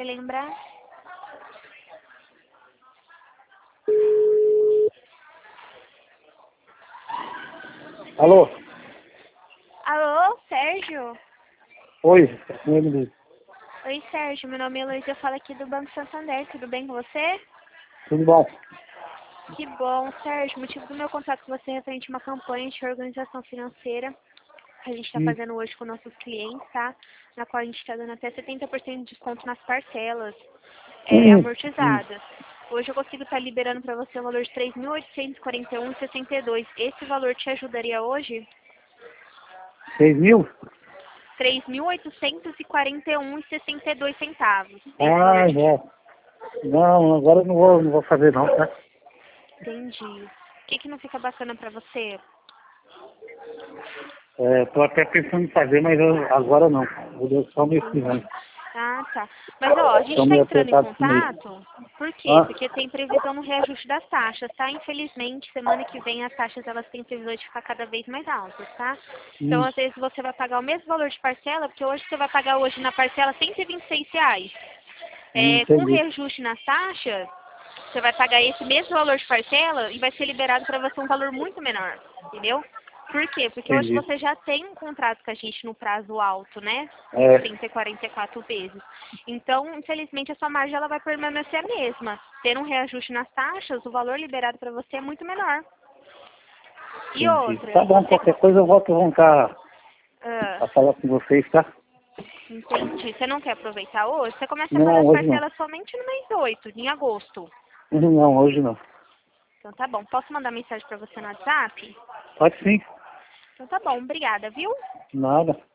você lembrar. Alô? Alô, Sérgio? Oi, Emily. Oi, Sérgio. Meu nome é Luiz. Eu falo aqui do Banco Santander. Tudo bem com você? Tudo bom? Que bom, Sérgio. O motivo do meu contato com você é referente a uma campanha de organização financeira que a gente está Sim. fazendo hoje com nossos clientes, tá? Na qual a gente está dando até 70% de desconto nas parcelas Sim. amortizadas. Hoje eu consigo estar liberando para você o valor de R$ 3.841,62. Esse valor te ajudaria hoje? 6.000? R$ 3.841,62. Esse valor Ah, te... já. Não, agora eu não vou fazer não, tá? Entendi. O que não fica bacana para você? Tô até pensando em fazer, mas agora não. Vou dar só mês que vem. Entendi. Ah, tá. Mas, ó, a gente Estou está meio entrando em apertado esse mês. contato, por quê? Ah, Porque tem previsão no reajuste das taxas, tá? Infelizmente, semana que vem as taxas, elas têm previsão de ficar cada vez mais altas, tá? Então, às isso. vezes, você vai pagar o mesmo valor de parcela, porque hoje você vai pagar hoje na parcela R$ 126. Com o Entendi. reajuste nas taxas, você vai pagar esse mesmo valor de parcela e vai ser liberado para você um valor muito menor, entendeu? Por quê? Porque hoje Entendi. você já tem um contrato com a gente no prazo alto, né? De É, 30 e 44 vezes. Então, infelizmente, a sua margem ela vai permanecer a mesma. Tendo um reajuste nas taxas, o valor liberado para você é muito menor. E entendi. outra, Tá bom, qualquer coisa eu volto a voltar ah, a falar com vocês, tá? entendi. Você não quer aproveitar hoje? Você começa a pagar Não, as hoje não. parcelas somente no mês 8, em agosto. Não, hoje não. Então tá bom. Posso mandar mensagem para você no WhatsApp? Pode sim. Então tá bom. Obrigada, viu? Nada.